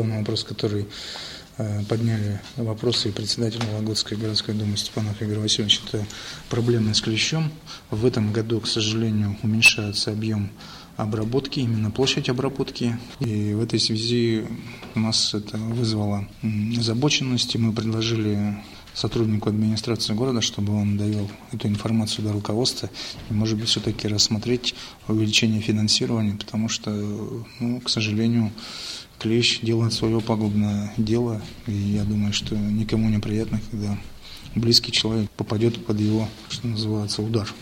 главный вопрос, который подняли вопросы и председатель Вологодской городской думы Степанов Игорь Васильевич, это проблемы с клещом. В этом году, к сожалению, уменьшается объем обработки, именно площадь обработки. И в этой связи у нас это вызвало озабоченность, и мы предложили сотруднику администрации города, чтобы он довел эту информацию до руководства и, может быть, все-таки рассмотреть увеличение финансирования, потому что, к сожалению, клещ делает свое пагубное дело, и я думаю, что никому не приятно, когда близкий человек попадет под его, что называется, удар.